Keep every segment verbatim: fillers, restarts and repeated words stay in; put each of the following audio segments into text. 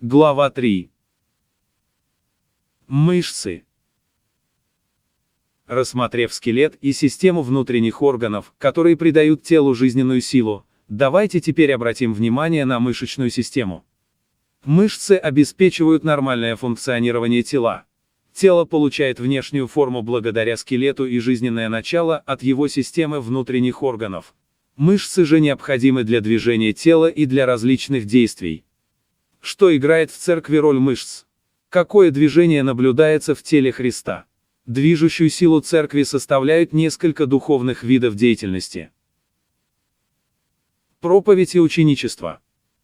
Глава три. Мышцы. Рассмотрев скелет и систему внутренних органов, которые придают телу жизненную силу, давайте теперь обратим внимание на мышечную систему. Мышцы обеспечивают нормальное функционирование тела. Тело получает внешнюю форму благодаря скелету и жизненное начало от его системы внутренних органов. Мышцы же необходимы для движения тела и для различных действий. Что играет в церкви роль мышц? Какое движение наблюдается в теле Христа? Движущую силу церкви составляют несколько духовных видов деятельности. Проповедь и ученичество.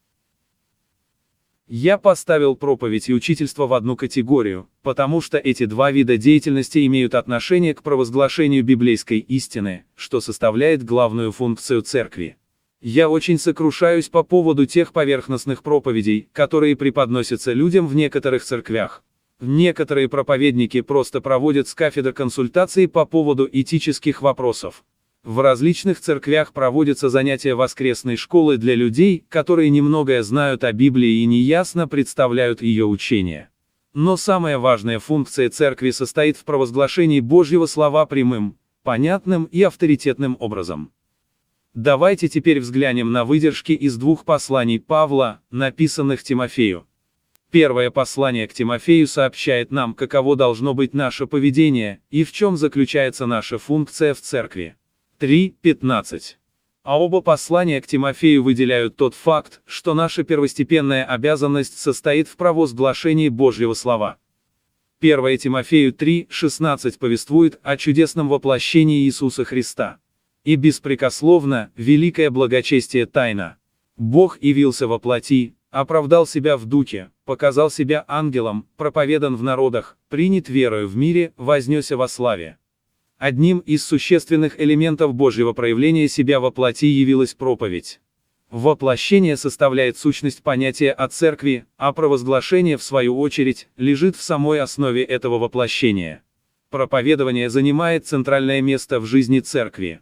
Я поставил проповедь и учительство в одну категорию, потому что эти два вида деятельности имеют отношение к провозглашению библейской истины, что составляет главную функцию церкви. Я очень сокрушаюсь по поводу тех поверхностных проповедей, которые преподносятся людям в некоторых церквях. Некоторые проповедники просто проводят с кафедр консультации по поводу этических вопросов. В различных церквях проводятся занятия воскресной школы для людей, которые немногое знают о Библии и неясно представляют ее учение. Но самая важная функция церкви состоит в провозглашении Божьего слова прямым, понятным и авторитетным образом. Давайте теперь взглянем на выдержки из двух посланий Павла, написанных Тимофею. Первое послание к Тимофею сообщает нам, каково должно быть наше поведение, и в чем заключается наша функция в церкви. три пятнадцать. А оба послания к Тимофею выделяют тот факт, что наша первостепенная обязанность состоит в провозглашении Божьего слова. первое Тимофею три шестнадцать повествует о чудесном воплощении Иисуса Христа. И беспрекословно, великое благочестие тайна. Бог явился во плоти, оправдал себя в духе, показал себя ангелом, проповедан в народах, принят верою в мире, вознесся во славе. Одним из существенных элементов Божьего проявления себя во плоти явилась проповедь. Воплощение составляет сущность понятия о церкви, а провозглашение, в свою очередь, лежит в самой основе этого воплощения. Проповедование занимает центральное место в жизни церкви.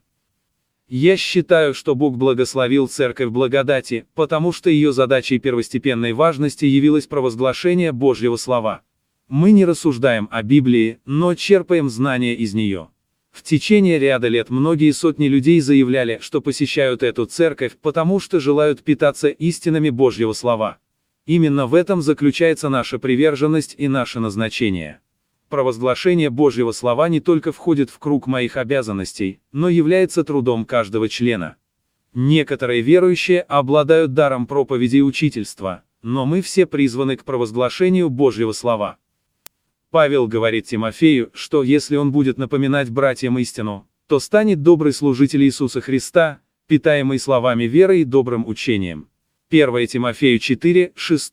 Я считаю, что Бог благословил церковь благодати, потому что ее задачей первостепенной важности явилось провозглашение Божьего слова. Мы не рассуждаем о Библии, но черпаем знания из нее. В течение ряда лет многие сотни людей заявляли, что посещают эту церковь, потому что желают питаться истинами Божьего слова. Именно в этом заключается наша приверженность и наше назначение. Провозглашение Божьего слова не только входит в круг моих обязанностей, но является трудом каждого члена. Некоторые верующие обладают даром проповеди и учительства, но мы все призваны к провозглашению Божьего слова. Павел говорит Тимофею, что если он будет напоминать братьям истину, то станет добрый служитель Иисуса Христа, питаемый словами веры и добрым учением. первое Тимофею четыре шесть.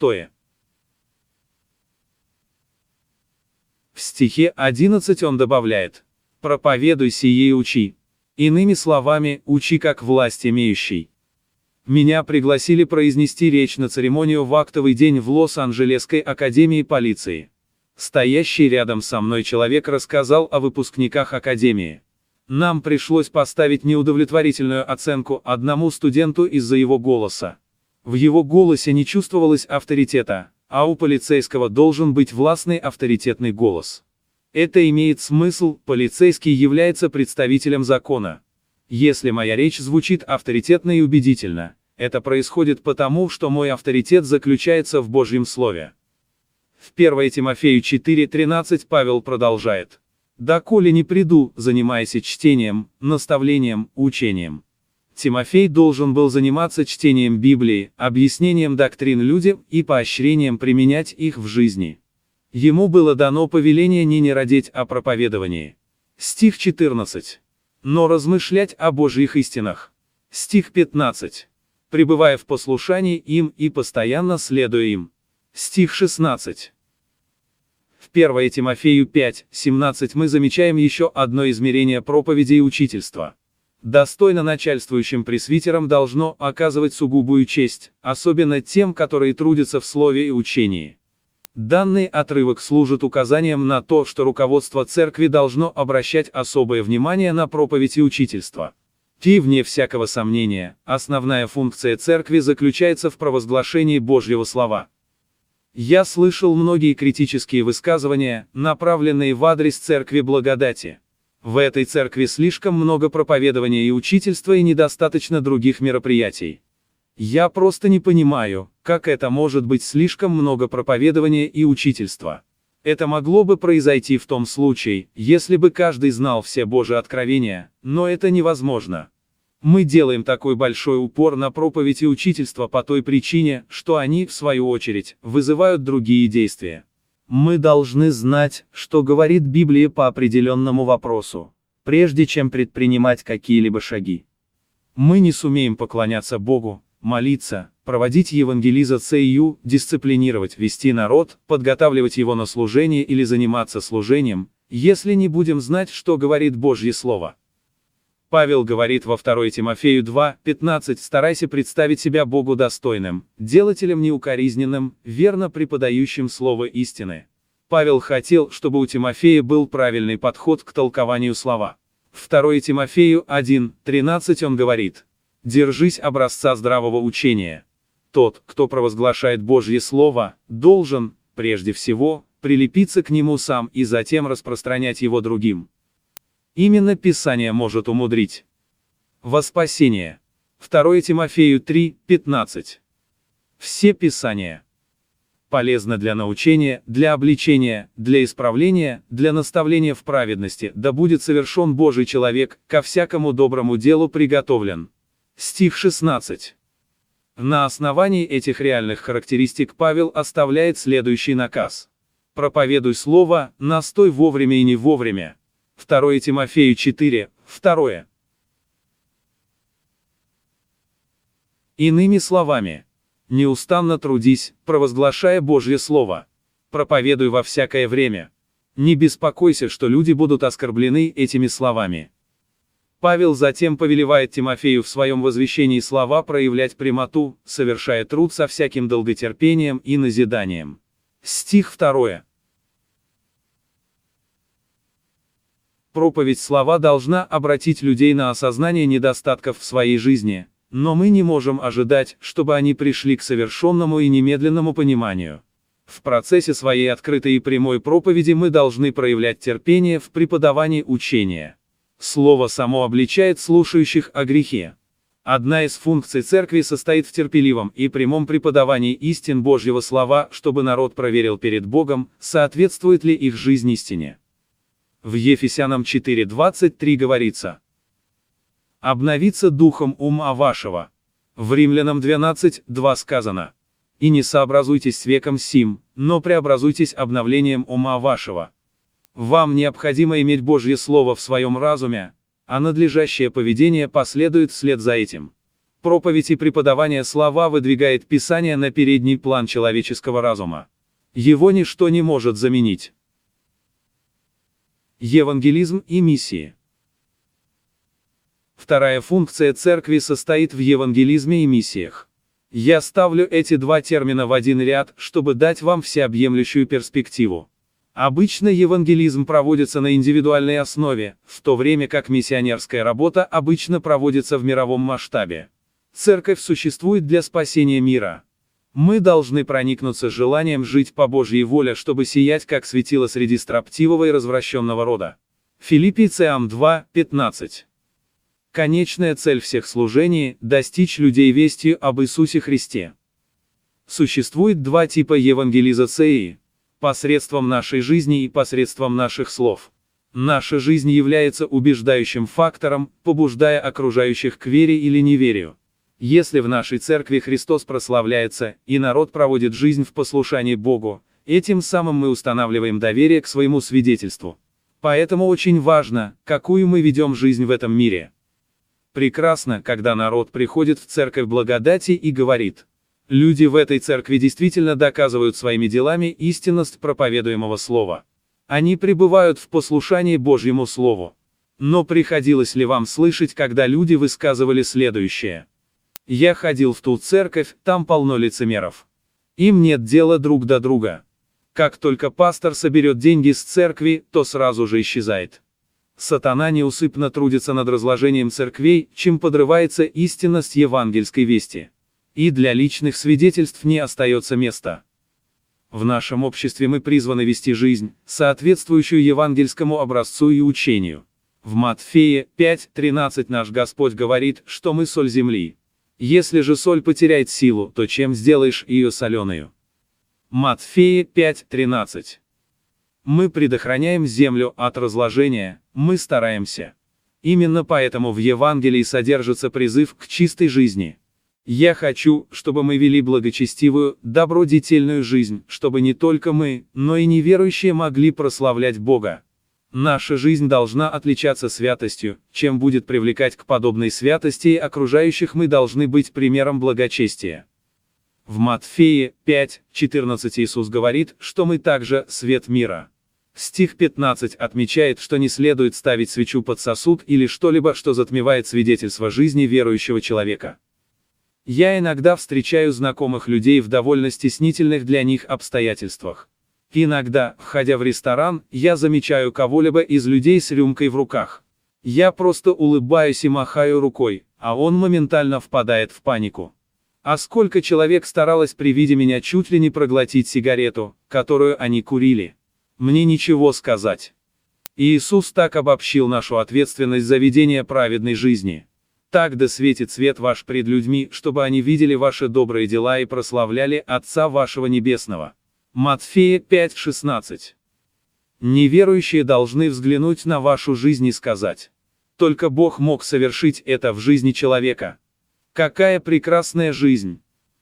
В стихе одиннадцать он добавляет: «Проповедуй сие и учи». Иными словами, учи как власть имеющий. Меня пригласили произнести речь на церемонию в актовый день в Лос-Анджелесской академии полиции. Стоящий рядом со мной человек рассказал о выпускниках академии. Нам пришлось поставить неудовлетворительную оценку одному студенту из-за его голоса. В его голосе не чувствовалось авторитета, а у полицейского должен быть властный авторитетный голос. Это имеет смысл, полицейский является представителем закона. Если моя речь звучит авторитетно и убедительно, это происходит потому, что мой авторитет заключается в Божьем Слове. В первое Тимофею четыре тринадцать Павел продолжает: «Доколе не приду, занимаясь чтением, наставлением, учением». Тимофей должен был заниматься чтением Библии, объяснением доктрин людям и поощрением применять их в жизни. Ему было дано повеление не нерадеть о проповедовании. Стих четырнадцать. Но размышлять о Божьих истинах. Стих пятнадцать. Пребывая в послушании им и постоянно следуя им. Стих шестнадцать. В первое Тимофею пять семнадцать мы замечаем еще одно измерение проповеди и учительства. Достойно начальствующим пресвитерам должно оказывать сугубую честь, особенно тем, которые трудятся в слове и учении. Данный отрывок служит указанием на то, что руководство церкви должно обращать особое внимание на проповедь и учительство. И, вне всякого сомнения, основная функция церкви заключается в провозглашении Божьего слова. Я слышал многие критические высказывания, направленные в адрес Церкви Благодати. В этой церкви слишком много проповедования и учительства и недостаточно других мероприятий. Я просто не понимаю, как это может быть слишком много проповедования и учительства. Это могло бы произойти в том случае, если бы каждый знал все Божьи откровения, но это невозможно. Мы делаем такой большой упор на проповедь и учительство по той причине, что они, в свою очередь, вызывают другие действия. Мы должны знать, что говорит Библия по определенному вопросу, прежде чем предпринимать какие-либо шаги. Мы не сумеем поклоняться Богу, молиться, проводить евангелизацию, дисциплинировать, вести народ, подготавливать его на служение или заниматься служением, если не будем знать, что говорит Божье Слово. Павел говорит во второе Тимофею два, пятнадцать: «Старайся представить себя Богу достойным, делателем неукоризненным, верно преподающим слово истины». Павел хотел, чтобы у Тимофея был правильный подход к толкованию слова. второе Тимофею один, тринадцать он говорит: «Держись образца здравого учения. Тот, кто провозглашает Божье Слово, должен, прежде всего, прилепиться к нему сам и затем распространять его другим». Именно Писание может умудрить. Во спасение. второе Тимофею три, пятнадцать. Все Писания полезны для научения, для обличения, для исправления, для наставления в праведности, да будет совершен Божий человек, ко всякому доброму делу приготовлен. Стих шестнадцать. На основании этих реальных характеристик Павел оставляет следующий наказ: «Проповедуй слово, настой вовремя и не вовремя». второе Тимофею четыре, два. Иными словами, неустанно трудись, провозглашая Божье Слово. Проповедуй во всякое время. Не беспокойся, что люди будут оскорблены этими словами. Павел затем повелевает Тимофею в своем возвещении слова проявлять прямоту, совершая труд со всяким долготерпением и назиданием. Стих два. Проповедь слова должна обратить людей на осознание недостатков в своей жизни, но мы не можем ожидать, чтобы они пришли к совершенному и немедленному пониманию. В процессе своей открытой и прямой проповеди мы должны проявлять терпение в преподавании учения. Слово само обличает слушающих о грехе. Одна из функций церкви состоит в терпеливом и прямом преподавании истин Божьего Слова, чтобы народ проверил перед Богом, соответствует ли их жизнь истине. В Ефесянам четыре, двадцать три говорится: «Обновиться духом ума вашего». В Римлянам двенадцать, два сказано: «И не сообразуйтесь с веком сим, но преобразуйтесь обновлением ума вашего». Вам необходимо иметь Божье Слово в своем разуме, а надлежащее поведение последует вслед за этим. Проповедь и преподавание слова выдвигает Писание на передний план человеческого разума. Его ничто не может заменить. Евангелизм и миссии. Вторая функция церкви состоит в евангелизме и миссиях. Я ставлю эти два термина в один ряд, чтобы дать вам всеобъемлющую перспективу. Обычно евангелизм проводится на индивидуальной основе, в то время как миссионерская работа обычно проводится в мировом масштабе. Церковь существует для спасения мира. Мы должны проникнуться желанием жить по Божьей воле, чтобы сиять как светило среди строптивого и развращенного рода. Филиппийцам два, пятнадцать. Конечная цель всех служений – достичь людей вестью об Иисусе Христе. Существует два типа евангелизации: посредством нашей жизни и посредством наших слов. Наша жизнь является убеждающим фактором, побуждая окружающих к вере или неверию. Если в нашей церкви Христос прославляется, и народ проводит жизнь в послушании Богу, этим самым мы устанавливаем доверие к своему свидетельству. Поэтому очень важно, какую мы ведем жизнь в этом мире. Прекрасно, когда народ приходит в церковь благодати и говорит: люди в этой церкви действительно доказывают своими делами истинность проповедуемого слова. Они пребывают в послушании Божьему Слову. Но приходилось ли вам слышать, когда люди высказывали следующее: «Я ходил в ту церковь, там полно лицемеров. Им нет дела друг до друга. Как только пастор соберет деньги с церкви, то сразу же исчезает». Сатана неусыпно трудится над разложением церквей, чем подрывается истинность евангельской вести. И для личных свидетельств не остается места. В нашем обществе мы призваны вести жизнь, соответствующую евангельскому образцу и учению. В Матфея пять тринадцать наш Господь говорит, что мы соль земли. Если же соль потеряет силу, то чем сделаешь ее соленою? Матфея пять тринадцать. Мы предохраняем землю от разложения, мы стараемся. Именно поэтому в Евангелии содержится призыв к чистой жизни. Я хочу, чтобы мы вели благочестивую, добродетельную жизнь, чтобы не только мы, но и неверующие могли прославлять Бога. Наша жизнь должна отличаться святостью, чем будет привлекать к подобной святости окружающих, мы должны быть примером благочестия. В Матфея пять четырнадцать Иисус говорит, что мы также свет мира. Стих пятнадцать отмечает, что не следует ставить свечу под сосуд или что-либо, что затмевает свидетельство жизни верующего человека. Я иногда встречаю знакомых людей в довольно стеснительных для них обстоятельствах. Иногда, входя в ресторан, я замечаю кого-либо из людей с рюмкой в руках. Я просто улыбаюсь и махаю рукой, а он моментально впадает в панику. А сколько человек старалось при виде меня чуть ли не проглотить сигарету, которую они курили. Мне ничего сказать. Иисус так обобщил нашу ответственность за ведение праведной жизни. Так да светит свет ваш пред людьми, чтобы они видели ваши добрые дела и прославляли Отца вашего Небесного. Матфея пять шестнадцать. Неверующие должны взглянуть на вашу жизнь и сказать: только Бог мог совершить это в жизни человека. Какая прекрасная жизнь!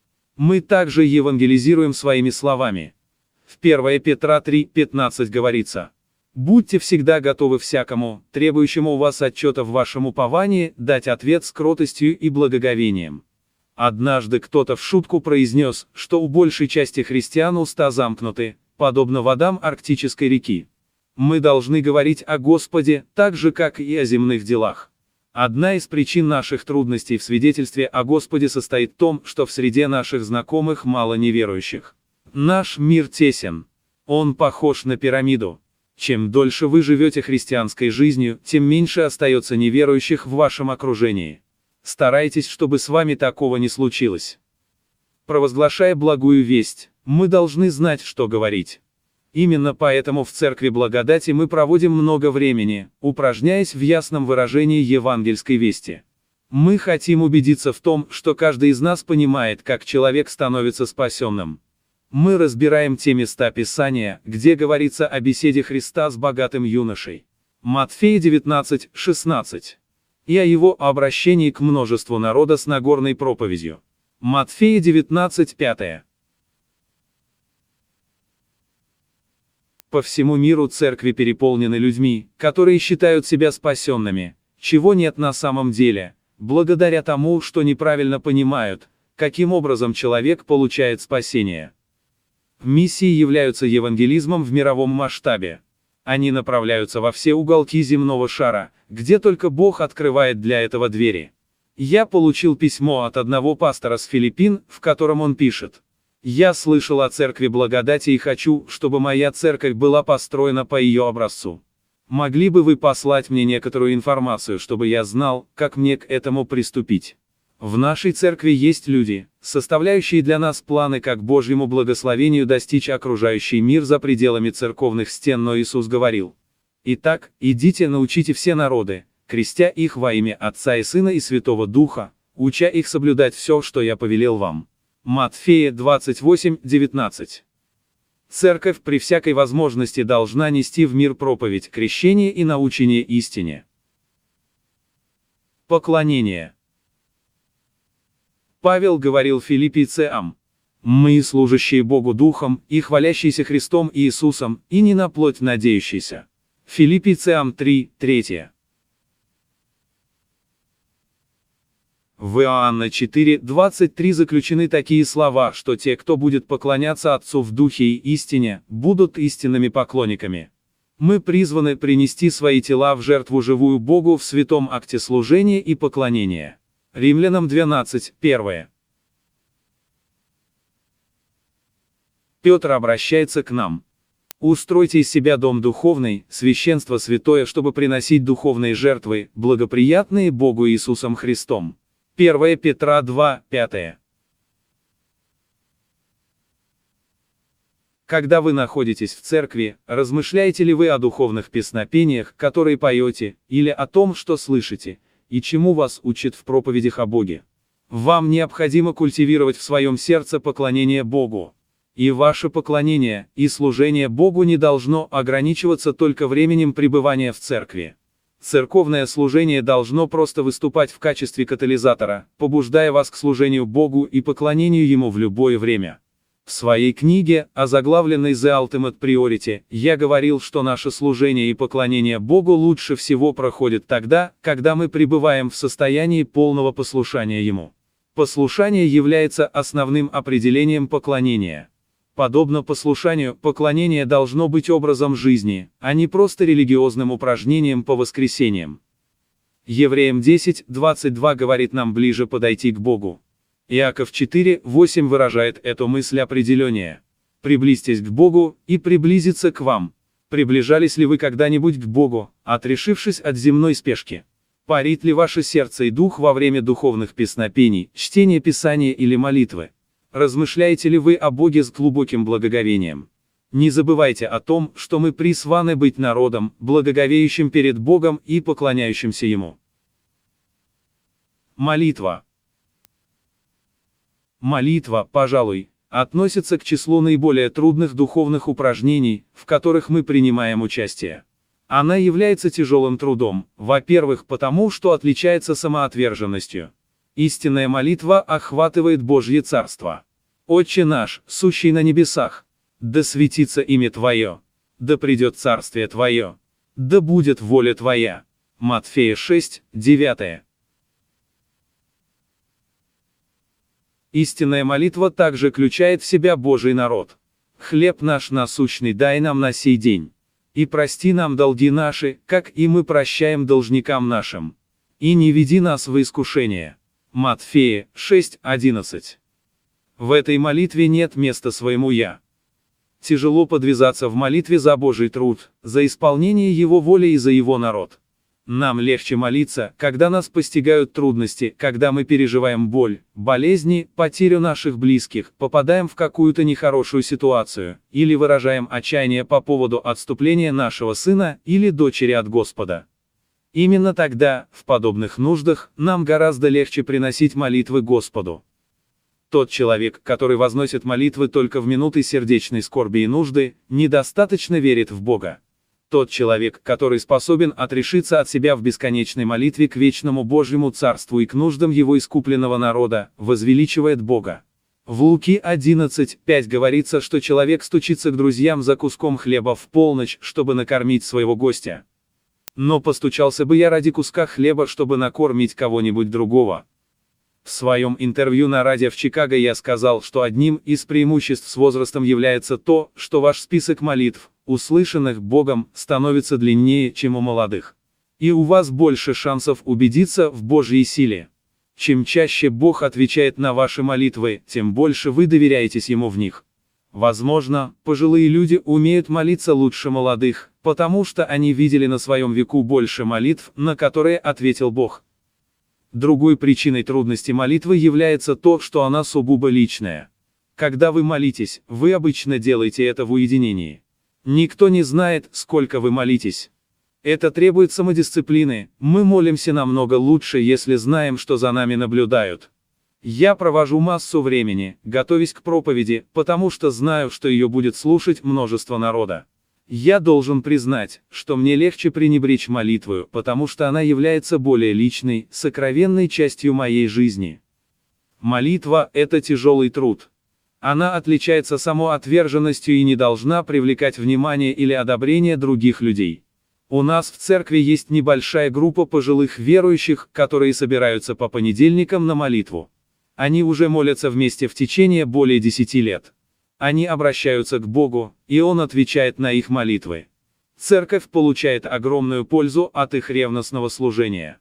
Мы также евангелизируем своими словами. В первое Петра три пятнадцать говорится: будьте всегда готовы всякому, требующему у вас отчета в вашем уповании, дать ответ с кротостью и благоговением. Однажды кто-то в шутку произнес, что у большей части христиан уста замкнуты, подобно водам арктической реки. Мы должны говорить о Господе, так же как и о земных делах. Одна из причин наших трудностей в свидетельстве о Господе состоит в том, что в среде наших знакомых мало неверующих. Наш мир тесен. Он похож на пирамиду. Чем дольше вы живете христианской жизнью, тем меньше остается неверующих в вашем окружении. Старайтесь, чтобы с вами такого не случилось. Провозглашая благую весть, мы должны знать, что говорить. Именно поэтому в Церкви Благодати мы проводим много времени, упражняясь в ясном выражении евангельской вести. Мы хотим убедиться в том, что каждый из нас понимает, как человек становится спасенным. Мы разбираем те места Писания, где говорится о беседе Христа с богатым юношей. Матфея девятнадцать шестнадцать. И о его обращении к множеству народа с Нагорной проповедью. Матфея девятнадцать пять. По всему миру церкви переполнены людьми, которые считают себя спасенными, чего нет на самом деле, благодаря тому, что неправильно понимают, каким образом человек получает спасение. Миссии являются евангелизмом в мировом масштабе. Они направляются во все уголки земного шара, где только Бог открывает для этого двери. Я получил письмо от одного пастора с Филиппин, в котором он пишет: «Я слышал о Церкви Благодати и хочу, чтобы моя церковь была построена по ее образцу. Могли бы вы послать мне некоторую информацию, чтобы я знал, как мне к этому приступить? В нашей церкви есть люди, составляющие для нас планы, как Божьему благословению достичь окружающий мир за пределами церковных стен, но Иисус говорил: итак, идите, научите все народы, крестя их во имя Отца и Сына и Святого Духа, уча их соблюдать все, что я повелел вам». Матфея двадцать восемь девятнадцать. Церковь при всякой возможности должна нести в мир проповедь крещения и научение истине. Поклонение. Павел говорил филиппийцам: «Мы, служащие Богу Духом, и хвалящиеся Христом и Иисусом, и не на плоть надеющиеся». Филиппийцам три три. В Иоанна четыре двадцать три заключены такие слова, что те, кто будет поклоняться Отцу в Духе и истине, будут истинными поклонниками. Мы призваны принести свои тела в жертву живую Богу в святом акте служения и поклонения. Римлянам двенадцать один. Петр обращается к нам: «Устройте из себя дом духовный, священство святое, чтобы приносить духовные жертвы, благоприятные Богу Иисусом Христом». первое Петра два пять. Когда вы находитесь в церкви, размышляете ли вы о духовных песнопениях, которые поете, или о том, что слышите, и чему вас учат в проповедях о Боге? Вам необходимо культивировать в своем сердце поклонение Богу. И ваше поклонение и служение Богу не должно ограничиваться только временем пребывания в церкви. Церковное служение должно просто выступать в качестве катализатора, побуждая вас к служению Богу и поклонению Ему в любое время. В своей книге, озаглавленной The Ultimate Priority, я говорил, что наше служение и поклонение Богу лучше всего проходит тогда, когда мы пребываем в состоянии полного послушания Ему. Послушание является основным определением поклонения. Подобно послушанию, поклонение должно быть образом жизни, а не просто религиозным упражнением по воскресеньям. Евреям десять двадцать два говорит нам ближе подойти к Богу. Иаков четыре восемь выражает эту мысль определеннее. «Приблизьтесь к Богу, и приблизится к вам». Приближались ли вы когда-нибудь к Богу, отрешившись от земной спешки? Парит ли ваше сердце и дух во время духовных песнопений, чтения Писания или молитвы? Размышляете ли вы о Боге с глубоким благоговением? Не забывайте о том, что мы призваны быть народом, благоговеющим перед Богом и поклоняющимся Ему. Молитва. Молитва, пожалуй, относится к числу наиболее трудных духовных упражнений, в которых мы принимаем участие. Она является тяжелым трудом, во-первых, потому что отличается самоотверженностью. Истинная молитва охватывает Божье Царство. «Отче наш, сущий на небесах, да светится имя Твое, да придет Царствие Твое, да будет воля Твоя». Матфея шесть девять. Истинная молитва также включает в себя Божий народ. «Хлеб наш насущный дай нам на сей день. И прости нам долги наши, как и мы прощаем должникам нашим. И не веди нас в искушение». Матфея шесть одиннадцать. В этой молитве нет места своему «я». Тяжело подвязаться в молитве за Божий труд, за исполнение Его воли и за Его народ. Нам легче молиться, когда нас постигают трудности, когда мы переживаем боль, болезни, потерю наших близких, попадаем в какую-то нехорошую ситуацию, или выражаем отчаяние по поводу отступления нашего сына или дочери от Господа. Именно тогда, в подобных нуждах, нам гораздо легче приносить молитвы Господу. Тот человек, который возносит молитвы только в минуты сердечной скорби и нужды, недостаточно верит в Бога. Тот человек, который способен отрешиться от себя в бесконечной молитве к вечному Божьему Царству и к нуждам Его искупленного народа, возвеличивает Бога. В Луки одиннадцать пять говорится, что человек стучится к друзьям за куском хлеба в полночь, чтобы накормить своего гостя. Но постучался бы я ради куска хлеба, чтобы накормить кого-нибудь другого. В своем интервью на радио в Чикаго я сказал, что одним из преимуществ с возрастом является то, что ваш список молитв, услышанных Богом, становится длиннее, чем у молодых. И у вас больше шансов убедиться в Божьей силе. Чем чаще Бог отвечает на ваши молитвы, тем больше вы доверяетесь Ему в них. Возможно, пожилые люди умеют молиться лучше молодых, потому что они видели на своем веку больше молитв, на которые ответил Бог. Другой причиной трудности молитвы является то, что она сугубо личная. Когда вы молитесь, вы обычно делаете это в уединении. Никто не знает, сколько вы молитесь. Это требует самодисциплины, мы молимся намного лучше, если знаем, что за нами наблюдают. Я провожу массу времени, готовясь к проповеди, потому что знаю, что ее будет слушать множество народа. Я должен признать, что мне легче пренебречь молитвою, потому что она является более личной, сокровенной частью моей жизни. Молитва – это тяжелый труд. Она отличается самоотверженностью и не должна привлекать внимание или одобрение других людей. У нас в церкви есть небольшая группа пожилых верующих, которые собираются по понедельникам на молитву. Они уже молятся вместе в течение более десяти лет. Они обращаются к Богу, и Он отвечает на их молитвы. Церковь получает огромную пользу от их ревностного служения.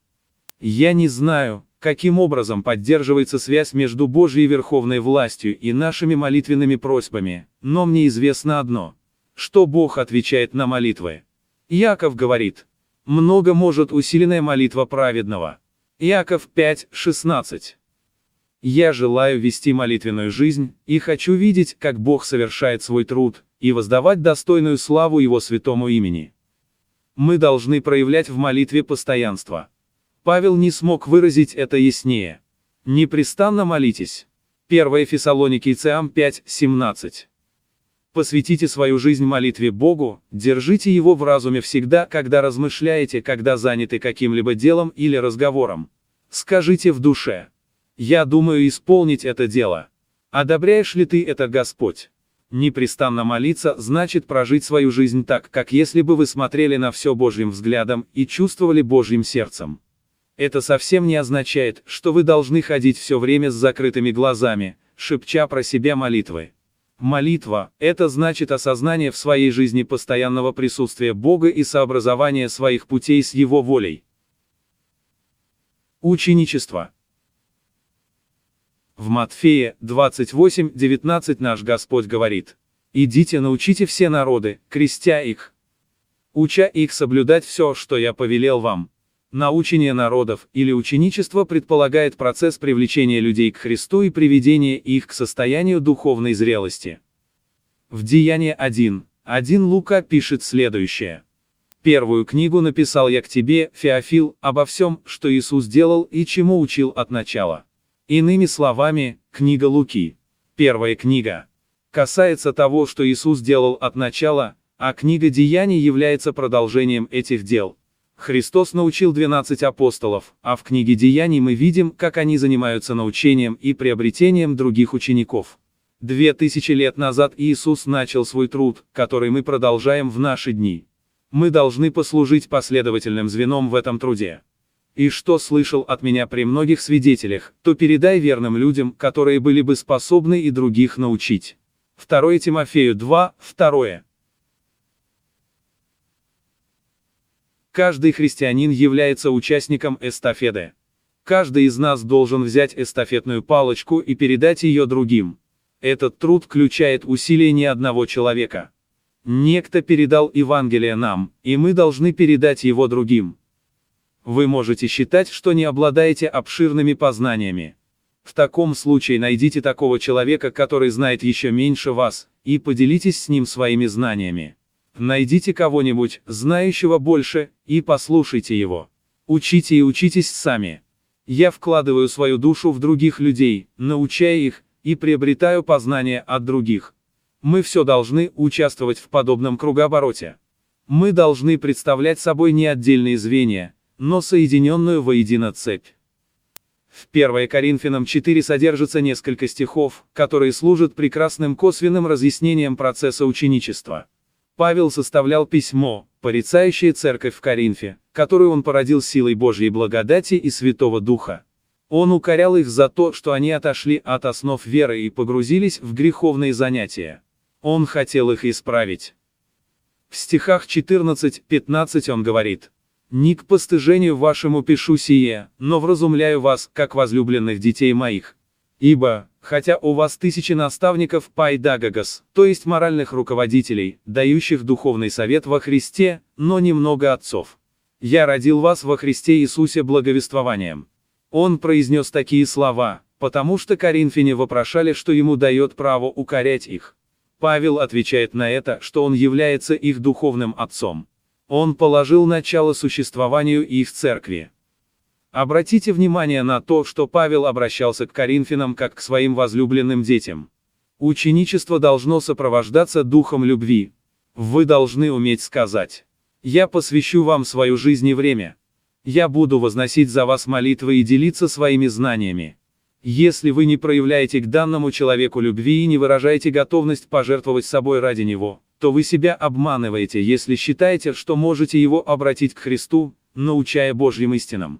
Я не знаю, каким образом поддерживается связь между Божьей верховной властью и нашими молитвенными просьбами, но мне известно одно, что Бог отвечает на молитвы. Иаков говорит: «Много может усиленная молитва праведного». Иаков пять шестнадцать. Я желаю вести молитвенную жизнь, и хочу видеть, как Бог совершает свой труд, и воздавать достойную славу Его святому имени. Мы должны проявлять в молитве постоянство. Павел не смог выразить это яснее. Непрестанно молитесь. первое Фессалоникийцам пять семнадцать. Посвятите свою жизнь молитве Богу, держите Его в разуме всегда, когда размышляете, когда заняты каким-либо делом или разговором. Скажите в душе: «Я думаю исполнить это дело. Одобряешь ли ты это, Господь?» Непрестанно молиться значит прожить свою жизнь так, как если бы вы смотрели на все Божьим взглядом и чувствовали Божьим сердцем. Это совсем не означает, что вы должны ходить все время с закрытыми глазами, шепча про себя молитвы. Молитва – это значит осознание в своей жизни постоянного присутствия Бога и сообразование своих путей с Его волей. Ученичество. В Матфея двадцать восемь девятнадцать наш Господь говорит: «Идите, научите все народы, крестя их, уча их соблюдать все, что я повелел вам». Научение народов или ученичество предполагает процесс привлечения людей к Христу и приведения их к состоянию духовной зрелости. В Деянии один один Лука пишет следующее: «Первую книгу написал я к тебе, Феофил, обо всем, что Иисус делал и чему учил от начала». Иными словами, книга Луки, первая книга, касается того, что Иисус делал от начала, а книга Деяний является продолжением этих дел. Христос научил двенадцать апостолов, а в книге Деяний мы видим, как они занимаются научением и приобретением других учеников. Две тысячи лет назад Иисус начал свой труд, который мы продолжаем в наши дни. Мы должны послужить последовательным звеном в этом труде. И что слышал от меня при многих свидетелях, то передай верным людям, которые были бы способны и других научить. второе Тимофею два два. Каждый христианин является участником эстафеты. Каждый из нас должен взять эстафетную палочку и передать ее другим. Этот труд включает усилия не одного человека. Некто передал Евангелие нам, и мы должны передать его другим. Вы можете считать, что не обладаете обширными познаниями. В таком случае найдите такого человека, который знает еще меньше вас, и поделитесь с ним своими знаниями. Найдите кого-нибудь, знающего больше, и послушайте его. Учите и учитесь сами. Я вкладываю свою душу в других людей, научая их, и приобретаю познания от других. Мы все должны участвовать в подобном кругообороте. Мы должны представлять собой не отдельные звенья, но соединенную воедино цепь. В первое Коринфянам четыре содержится несколько стихов, которые служат прекрасным косвенным разъяснением процесса ученичества. Павел составлял письмо, порицающее церковь в Коринфе, которую он породил силой Божьей благодати и Святого Духа. Он укорял их за то, что они отошли от основ веры и погрузились в греховные занятия. Он хотел их исправить. В стихах четырнадцать пятнадцать он говорит: «Не к постыжению вашему пишу сие, но вразумляю вас, как возлюбленных детей моих. Ибо, хотя у вас тысячи наставников пайдагогос, то есть моральных руководителей, дающих духовный совет во Христе, но немного отцов. Я родил вас во Христе Иисусе благовествованием». Он произнес такие слова, потому что коринфяне вопрошали, что ему дает право укорять их. Павел отвечает на это, что он является их духовным отцом. Он положил начало существованию их церкви. Обратите внимание на то, что Павел обращался к коринфянам как к своим возлюбленным детям. Ученичество должно сопровождаться духом любви. Вы должны уметь сказать: «Я посвящу вам свою жизнь и время. Я буду возносить за вас молитвы и делиться своими знаниями». Если вы не проявляете к данному человеку любви и не выражаете готовность пожертвовать собой ради него, то вы себя обманываете, если считаете, что можете его обратить к Христу, научая Божьим истинам.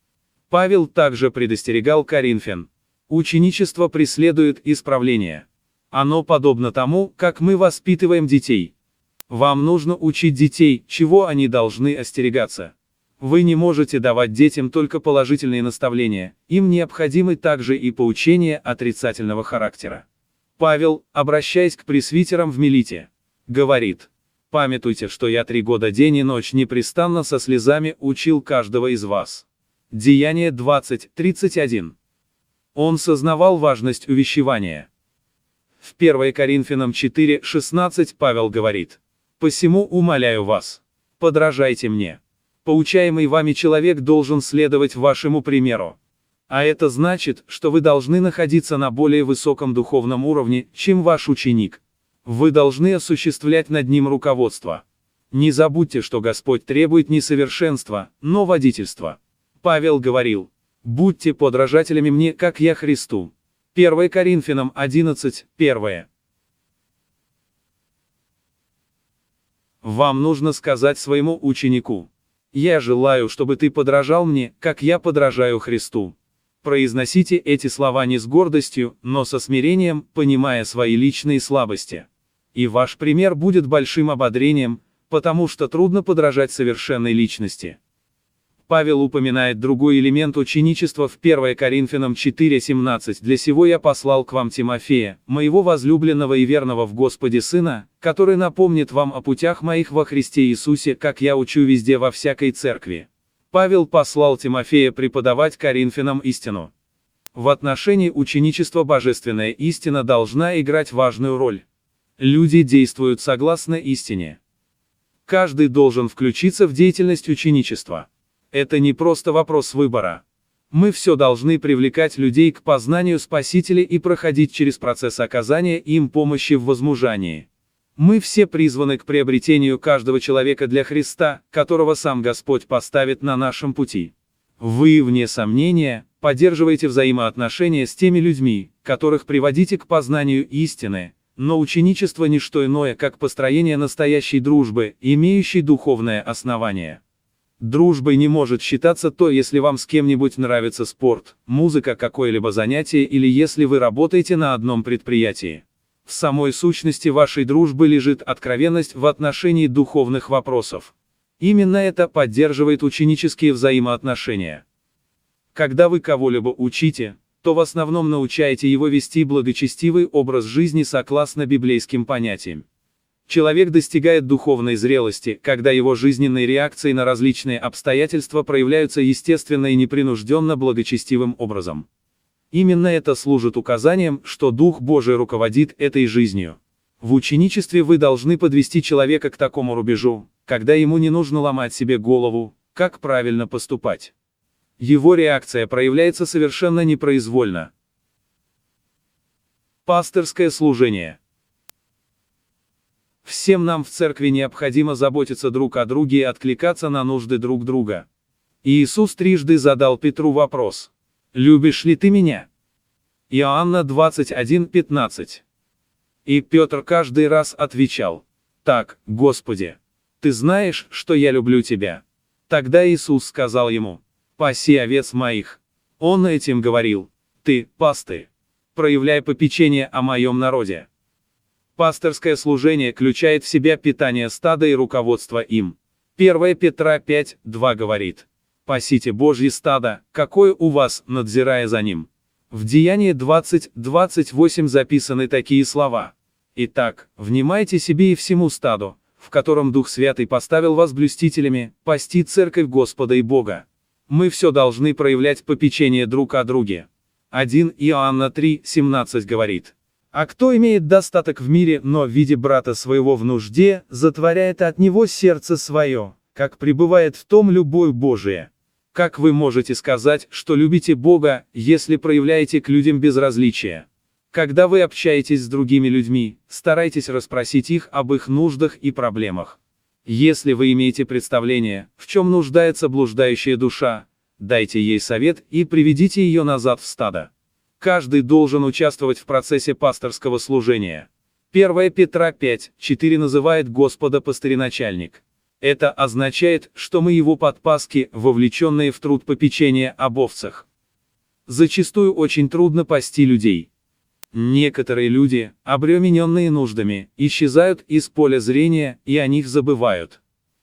Павел также предостерегал коринфян: ученичество преследует исправление. Оно подобно тому, как мы воспитываем детей. Вам нужно учить детей, чего они должны остерегаться. Вы не можете давать детям только положительные наставления, им необходимы также и поучения отрицательного характера. Павел, обращаясь к пресвитерам в Милите, говорит: «Памятуйте, что я три года день и ночь непрестанно со слезами учил каждого из вас». Деяние двадцать тридцать один. Он сознавал важность увещевания. В первое Коринфянам четыре шестнадцать Павел говорит: «Посему умоляю вас, подражайте мне». Поучаемый вами человек должен следовать вашему примеру. А это значит, что вы должны находиться на более высоком духовном уровне, чем ваш ученик. Вы должны осуществлять над ним руководство. Не забудьте, что Господь требует не совершенства, но водительства. Павел говорил: «Будьте подражателями мне, как я Христу». первое Коринфянам одиннадцать, первое. Вам нужно сказать своему ученику: «Я желаю, чтобы ты подражал мне, как я подражаю Христу». Произносите эти слова не с гордостью, но со смирением, понимая свои личные слабости. И ваш пример будет большим ободрением, потому что трудно подражать совершенной личности. Павел упоминает другой элемент ученичества в первое Коринфянам четыре семнадцать: «Для сего я послал к вам Тимофея, моего возлюбленного и верного в Господе сына, который напомнит вам о путях моих во Христе Иисусе, как я учу везде во всякой церкви». Павел послал Тимофея преподавать Коринфянам истину. В отношении ученичества божественная истина должна играть важную роль. Люди действуют согласно истине. Каждый должен включиться в деятельность ученичества. Это не просто вопрос выбора. Мы все должны привлекать людей к познанию Спасителя и проходить через процесс оказания им помощи в возмужании. Мы все призваны к приобретению каждого человека для Христа, которого сам Господь поставит на нашем пути. Вы, вне сомнения, поддерживаете взаимоотношения с теми людьми, которых приводите к познанию истины, но ученичество не что иное, как построение настоящей дружбы, имеющей духовное основание. Дружбой не может считаться то, если вам с кем-нибудь нравится спорт, музыка, какое-либо занятие или если вы работаете на одном предприятии. В самой сущности вашей дружбы лежит откровенность в отношении духовных вопросов. Именно это поддерживает ученические взаимоотношения. Когда вы кого-либо учите, то в основном научаете его вести благочестивый образ жизни согласно библейским понятиям. Человек достигает духовной зрелости, когда его жизненные реакции на различные обстоятельства проявляются естественно и непринужденно благочестивым образом. Именно это служит указанием, что Дух Божий руководит этой жизнью. В ученичестве вы должны подвести человека к такому рубежу, когда ему не нужно ломать себе голову, как правильно поступать. Его реакция проявляется совершенно непроизвольно. Пасторское служение. Всем нам в церкви необходимо заботиться друг о друге и откликаться на нужды друг друга. Иисус трижды задал Петру вопрос: «Любишь ли ты меня?» Иоанна двадцать один пятнадцать. И Петр каждый раз отвечал: «Так, Господи, ты знаешь, что я люблю тебя». Тогда Иисус сказал ему: «Паси овец моих». Он этим говорил: «Ты, пастырь, проявляй попечение о моем народе». Пасторское служение включает в себя питание стада и руководство им. первое Петра пять два говорит: «Пасите Божье стадо, какое у вас, надзирая за ним». В Деянии двадцать двадцать восемь записаны такие слова: «Итак, внимайте себе и всему стаду, в котором Дух Святый поставил вас блюстителями, пасти церковь Господа и Бога». Мы все должны проявлять попечение друг о друге. первое Иоанна три семнадцать говорит: «А кто имеет достаток в мире, но в виде брата своего в нужде, затворяет от него сердце свое, как пребывает в том любовь Божия». Как вы можете сказать, что любите Бога, если проявляете к людям безразличие? Когда вы общаетесь с другими людьми, старайтесь расспросить их об их нуждах и проблемах. Если вы имеете представление, в чем нуждается блуждающая душа, дайте ей совет и приведите ее назад в стадо. Каждый должен участвовать в процессе пасторского служения. первое Петра пять четыре называет Господа пастырь-начальник. Это означает, что мы его подпаски, вовлеченные в труд попечения об овцах. Зачастую очень трудно пасти людей. Некоторые люди, обремененные нуждами, исчезают из поля зрения, и о них забывают.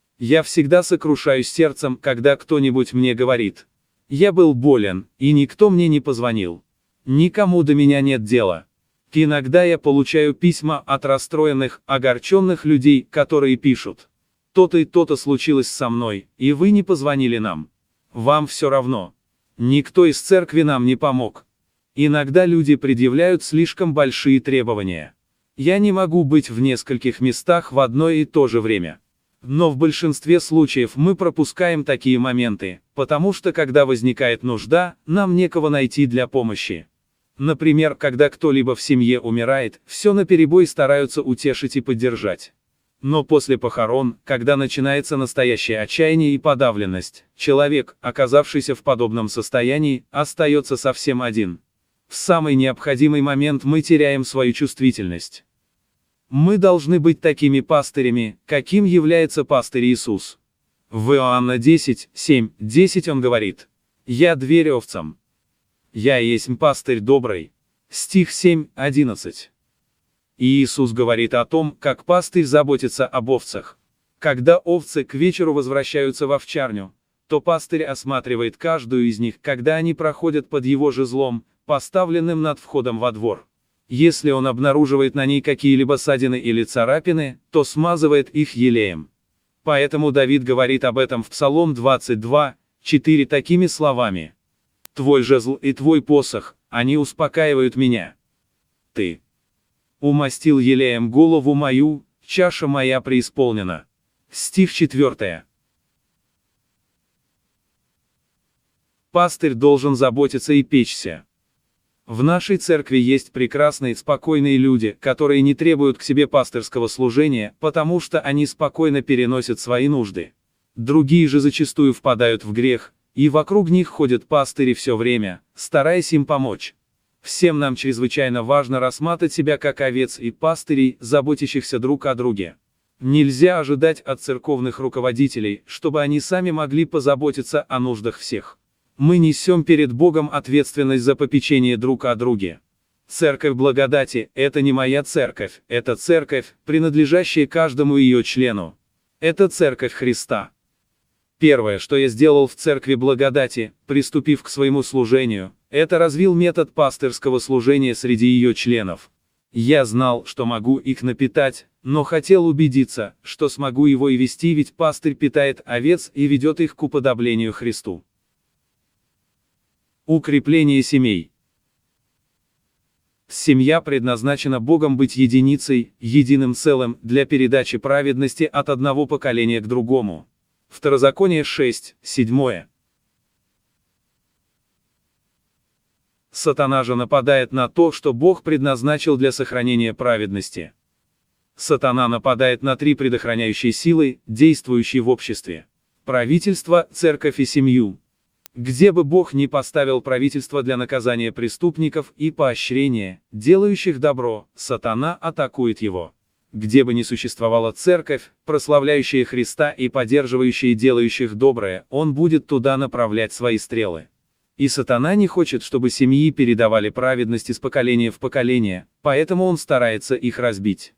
Я всегда сокрушаюсь сердцем, когда кто-нибудь мне говорит: «Я был болен, и никто мне не позвонил. Никому до меня нет дела». Иногда я получаю письма от расстроенных, огорченных людей, которые пишут: «То-то и то-то случилось со мной, и вы не позвонили нам. Вам все равно. Никто из церкви нам не помог». Иногда люди предъявляют слишком большие требования. Я не могу быть в нескольких местах в одно и то же время. Но в большинстве случаев мы пропускаем такие моменты, потому что когда возникает нужда, нам некого найти для помощи. Например, когда кто-либо в семье умирает, все наперебой стараются утешить и поддержать. Но после похорон, когда начинается настоящее отчаяние и подавленность, человек, оказавшийся в подобном состоянии, остается совсем один. В самый необходимый момент мы теряем свою чувствительность. Мы должны быть такими пастырями, каким является пастырь Иисус. В Иоанна десять, семь, десять он говорит: «Я дверь овцам. Я есть пастырь добрый». Стих семь, одиннадцать. И Иисус говорит о том, как пастырь заботится об овцах. Когда овцы к вечеру возвращаются в овчарню, то пастырь осматривает каждую из них, когда они проходят под его жезлом, поставленным над входом во двор. Если он обнаруживает на ней какие-либо ссадины или царапины, то смазывает их елеем. Поэтому Давид говорит об этом в Псалом двадцать два, четыре такими словами: «Твой жезл и твой посох, они успокаивают меня. Ты умастил елеем голову мою, чаша моя преисполнена». Стих четвёртый. Пастырь должен заботиться и печься. В нашей церкви есть прекрасные, спокойные люди, которые не требуют к себе пастырского служения, потому что они спокойно переносят свои нужды. Другие же зачастую впадают в грех, и вокруг них ходят пастыри все время, стараясь им помочь. Всем нам чрезвычайно важно рассматривать себя как овец и пастырей, заботящихся друг о друге. Нельзя ожидать от церковных руководителей, чтобы они сами могли позаботиться о нуждах всех. Мы несем перед Богом ответственность за попечение друг о друге. Церковь благодати – это не моя церковь, это церковь, принадлежащая каждому ее члену. Это церковь Христа. Первое, что я сделал в церкви благодати, приступив к своему служению, это развил метод пастырского служения среди ее членов. Я знал, что могу их напитать, но хотел убедиться, что смогу его и вести, ведь пастырь питает овец и ведет их к уподоблению Христу. Укрепление семей. Семья предназначена Богом быть единицей, единым целым, для передачи праведности от одного поколения к другому. Второзаконие шесть, семь. Сатана же нападает на то, что Бог предназначил для сохранения праведности. Сатана нападает на три предохраняющие силы, действующие в обществе: правительство, церковь и семью. Где бы Бог ни поставил правительство для наказания преступников и поощрения, делающих добро, сатана атакует его. Где бы ни существовала церковь, прославляющая Христа и поддерживающая делающих доброе, он будет туда направлять свои стрелы. И сатана не хочет, чтобы семьи передавали праведность из поколения в поколение, поэтому он старается их разбить.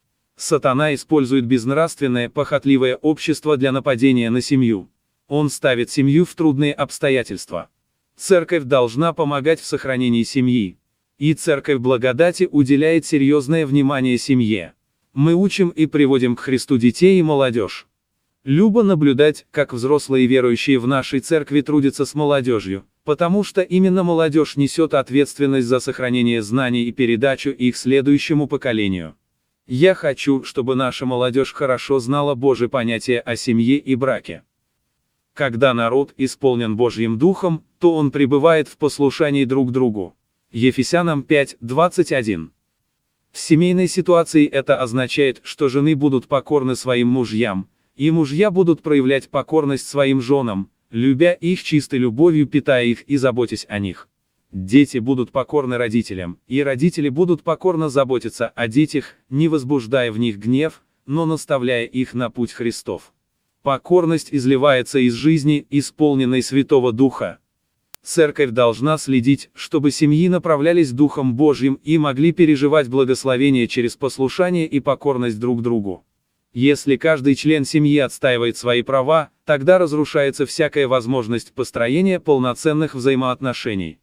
Сатана использует безнравственное, похотливое общество для нападения на семью. Он ставит семью в трудные обстоятельства. Церковь должна помогать в сохранении семьи. И церковь благодати уделяет серьезное внимание семье. Мы учим и приводим к Христу детей и молодежь. Любо наблюдать, как взрослые верующие в нашей церкви трудятся с молодежью, потому что именно молодежь несет ответственность за сохранение знаний и передачу их следующему поколению. Я хочу, чтобы наша молодежь хорошо знала Божье понятие о семье и браке. Когда народ исполнен Божьим Духом, то он пребывает в послушании друг другу. Ефесянам пять, двадцать один. В семейной ситуации это означает, что жены будут покорны своим мужьям, и мужья будут проявлять покорность своим женам, любя их чистой любовью, питая их и заботясь о них. Дети будут покорны родителям, и родители будут покорно заботиться о детях, не возбуждая в них гнев, но наставляя их на путь Христов. Покорность изливается из жизни, исполненной Святого Духа. Церковь должна следить, чтобы семьи направлялись Духом Божьим и могли переживать благословение через послушание и покорность друг другу. Если каждый член семьи отстаивает свои права, тогда разрушается всякая возможность построения полноценных взаимоотношений.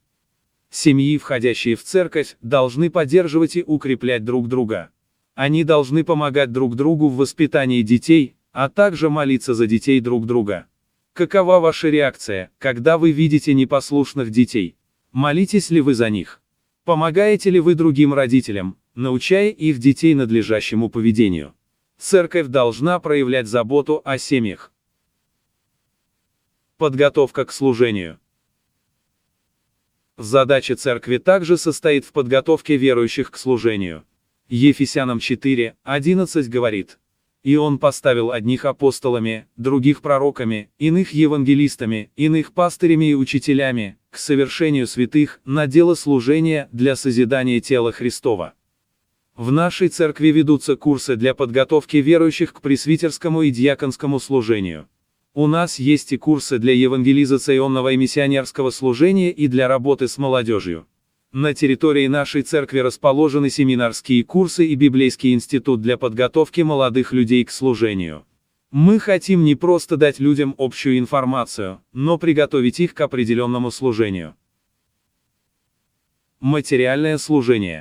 Семьи, входящие в церковь, должны поддерживать и укреплять друг друга. Они должны помогать друг другу в воспитании детей, а также молиться за детей друг друга. Какова ваша реакция, когда вы видите непослушных детей? Молитесь ли вы за них? Помогаете ли вы другим родителям, научая их детей надлежащему поведению? Церковь должна проявлять заботу о семьях. Подготовка к служению. Задача церкви также состоит в подготовке верующих к служению. Ефесянам четыре одиннадцать говорит: «И он поставил одних апостолами, других пророками, иных евангелистами, иных пастырями и учителями, к совершению святых, на дело служения, для созидания тела Христова». В нашей церкви ведутся курсы для подготовки верующих к пресвитерскому и диаконскому служению. У нас есть и курсы для евангелизационного и миссионерского служения и для работы с молодежью. На территории нашей церкви расположены семинарские курсы и библейский институт для подготовки молодых людей к служению. Мы хотим не просто дать людям общую информацию, но приготовить их к определенному служению. Материальное служение.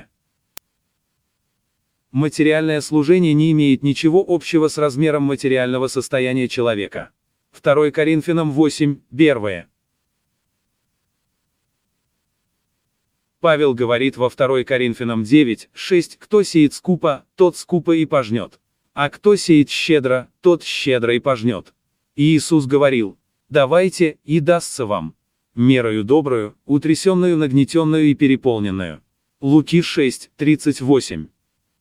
Материальное служение не имеет ничего общего с размером материального состояния человека. второе Коринфянам восемь, первое. Павел говорит во второе Коринфянам девять, шесть: «Кто сеет скупо, тот скупо и пожнет. А кто сеет щедро, тот щедро и пожнет». И Иисус говорил: «Давайте, и дастся вам. Мерою добрую, утрясенную, нагнетенную и переполненную». Луки шесть, тридцать восемь.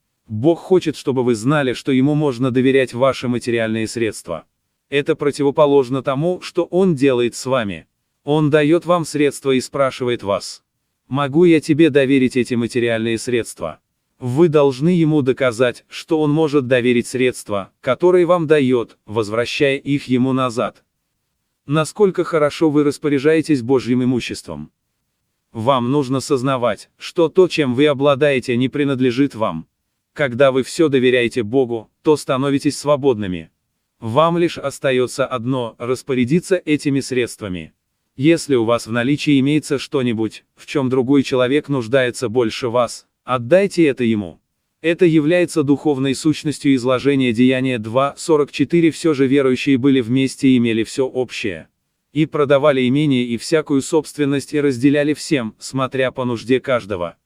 Бог хочет, чтобы вы знали, что Ему можно доверять ваши материальные средства. Это противоположно тому, что Он делает с вами. Он дает вам средства и спрашивает вас: «Могу я тебе доверить эти материальные средства?» Вы должны Ему доказать, что Он может доверить средства, которые вам дает, возвращая их Ему назад. Насколько хорошо вы распоряжаетесь Божьим имуществом? Вам нужно сознавать, что то, чем вы обладаете, не принадлежит вам. Когда вы все доверяете Богу, то становитесь свободными. Вам лишь остается одно – распорядиться этими средствами. Если у вас в наличии имеется что-нибудь, в чем другой человек нуждается больше вас, отдайте это ему. Это является духовной сущностью изложения Деяния два, сорок четыре. Все же верующие были вместе и имели все общее. И продавали имение и всякую собственность и разделяли всем, смотря по нужде каждого.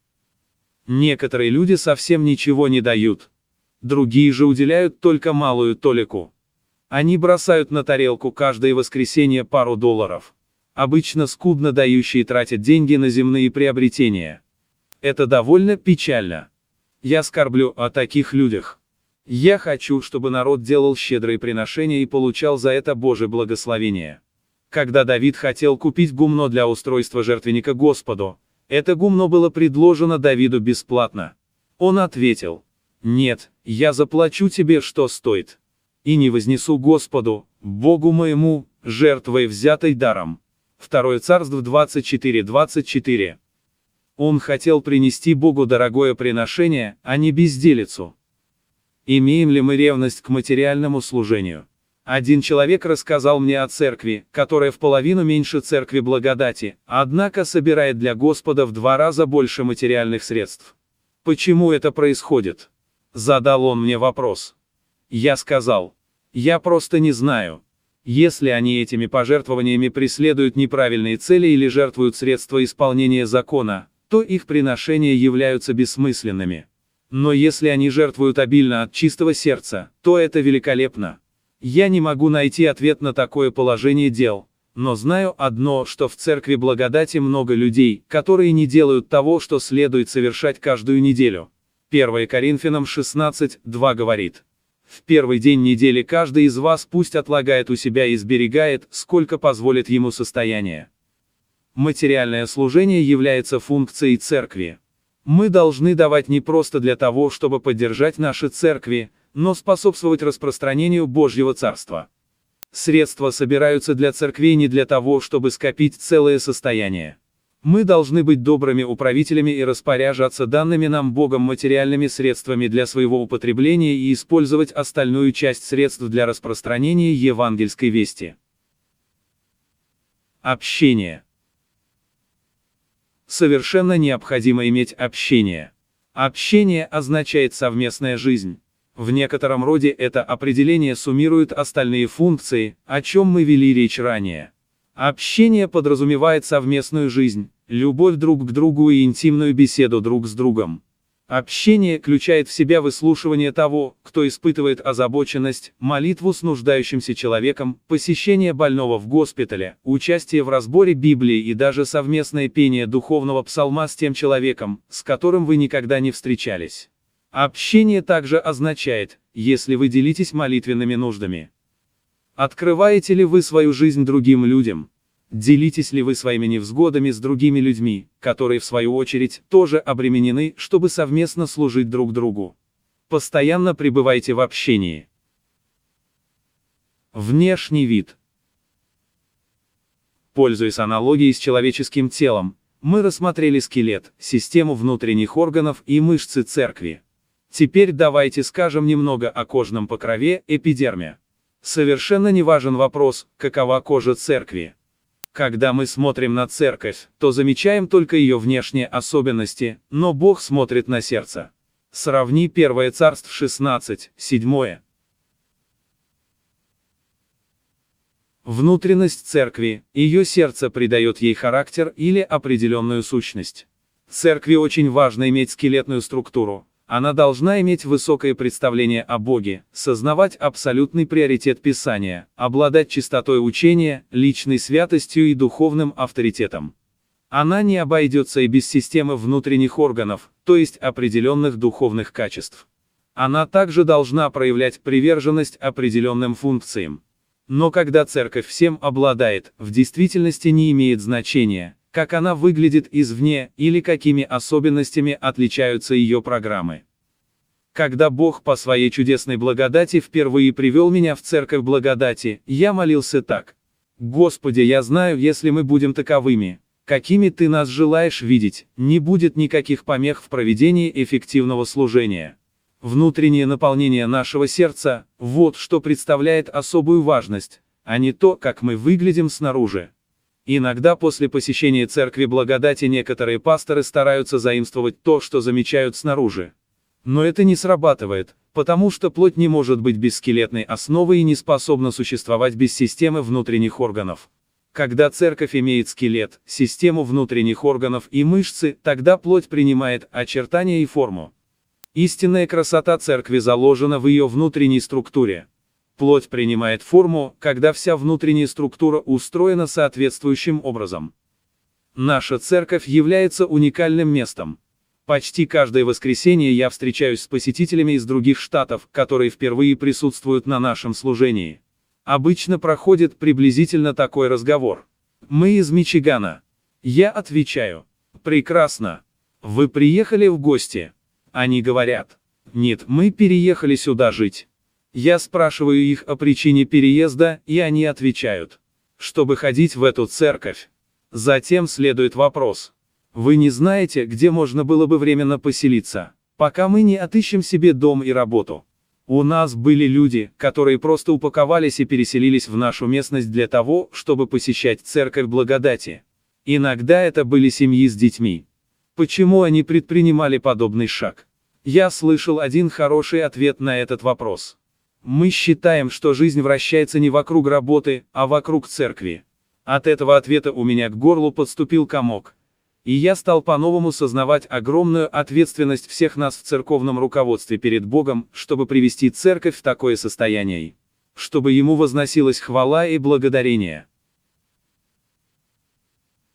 Некоторые люди совсем ничего не дают. Другие же уделяют только малую толику. Они бросают на тарелку каждое воскресенье пару долларов. Обычно скудно дающие тратят деньги на земные приобретения. Это довольно печально. Я скорблю о таких людях. Я хочу, чтобы народ делал щедрые приношения и получал за это Божье благословение. Когда Давид хотел купить гумно для устройства жертвенника Господу, это гумно было предложено Давиду бесплатно. Он ответил: «Нет, я заплачу тебе, что стоит. И не вознесу Господу, Богу моему, жертвой взятой даром». второе Царств двадцать четыре, двадцать четыре. Он хотел принести Богу дорогое приношение, а не безделицу. Имеем ли мы ревность к материальному служению? Один человек рассказал мне о церкви, которая в половину меньше церкви благодати, однако собирает для Господа в два раза больше материальных средств. Почему это происходит? Задал он мне вопрос. Я сказал: я просто не знаю. Если они этими пожертвованиями преследуют неправильные цели или жертвуют средства исполнения закона, то их приношения являются бессмысленными. Но если они жертвуют обильно от чистого сердца, то это великолепно. Я не могу найти ответ на такое положение дел, но знаю одно, что в церкви благодати много людей, которые не делают того, что следует совершать каждую неделю. первое Коринфянам шестнадцать, два говорит: «В первый день недели каждый из вас пусть отлагает у себя и сберегает, сколько позволит ему состояние». Материальное служение является функцией церкви. Мы должны давать не просто для того, чтобы поддержать наши церкви, но способствовать распространению Божьего Царства. Средства собираются для церквей не для того, чтобы скопить целое состояние. Мы должны быть добрыми управителями и распоряжаться данными нам Богом материальными средствами для своего употребления и использовать остальную часть средств для распространения евангельской вести. Общение. Совершенно необходимо иметь общение. Общение означает совместная жизнь. В некотором роде это определение суммирует остальные функции, о чем мы вели речь ранее. Общение подразумевает совместную жизнь, любовь друг к другу и интимную беседу друг с другом. Общение включает в себя выслушивание того, кто испытывает озабоченность, молитву с нуждающимся человеком, посещение больного в госпитале, участие в разборе Библии и даже совместное пение духовного псалма с тем человеком, с которым вы никогда не встречались. Общение также означает, если вы делитесь молитвенными нуждами. Открываете ли вы свою жизнь другим людям? Делитесь ли вы своими невзгодами с другими людьми, которые в свою очередь тоже обременены, чтобы совместно служить друг другу? Постоянно пребывайте в общении. Внешний вид. Пользуясь аналогией с человеческим телом, мы рассмотрели скелет, систему внутренних органов и мышцы церкви. Теперь давайте скажем немного о кожном покрове, эпидерме. Совершенно не важен вопрос, какова кожа церкви. Когда мы смотрим на церковь, то замечаем только ее внешние особенности, но Бог смотрит на сердце. Сравни первое Царств шестнадцать, семь. Внутренность церкви, ее сердце придает ей характер или определенную сущность. Церкви очень важно иметь скелетную структуру. Она должна иметь высокое представление о Боге, сознавать абсолютный приоритет Писания, обладать чистотой учения, личной святостью и духовным авторитетом. Она не обойдется и без системы внутренних органов, то есть определенных духовных качеств. Она также должна проявлять приверженность определенным функциям. Но когда церковь всем обладает, в действительности не имеет значения, как она выглядит извне, или какими особенностями отличаются ее программы. Когда Бог по своей чудесной благодати впервые привел меня в церковь благодати, я молился так: «Господи, я знаю, если мы будем таковыми, какими Ты нас желаешь видеть, не будет никаких помех в проведении эффективного служения». Внутреннее наполнение нашего сердца – вот что представляет особую важность, а не то, как мы выглядим снаружи. Иногда после посещения церкви благодати некоторые пасторы стараются заимствовать то, что замечают снаружи. Но это не срабатывает, потому что плоть не может быть без скелетной основы и не способна существовать без системы внутренних органов. Когда церковь имеет скелет, систему внутренних органов и мышцы, тогда плоть принимает очертания и форму. Истинная красота церкви заложена в ее внутренней структуре. Плоть принимает форму, когда вся внутренняя структура устроена соответствующим образом. Наша церковь является уникальным местом. Почти каждое воскресенье я встречаюсь с посетителями из других штатов, которые впервые присутствуют на нашем служении. Обычно проходит приблизительно такой разговор: «Мы из Мичигана». Я отвечаю: «Прекрасно. Вы приехали в гости?» Они говорят: «Нет, мы переехали сюда жить». Я спрашиваю их о причине переезда, и они отвечают: «Чтобы ходить в эту церковь». Затем следует вопрос: «Вы не знаете, где можно было бы временно поселиться, пока мы не отыщем себе дом и работу?» У нас были люди, которые просто упаковались и переселились в нашу местность для того, чтобы посещать церковь благодати. Иногда это были семьи с детьми. Почему они предпринимали подобный шаг? Я слышал один хороший ответ на этот вопрос. Мы считаем, что жизнь вращается не вокруг работы, а вокруг церкви. От этого ответа у меня к горлу подступил комок. И я стал по-новому сознавать огромную ответственность всех нас в церковном руководстве перед Богом, чтобы привести церковь в такое состояние, чтобы Ему возносилась хвала и благодарение.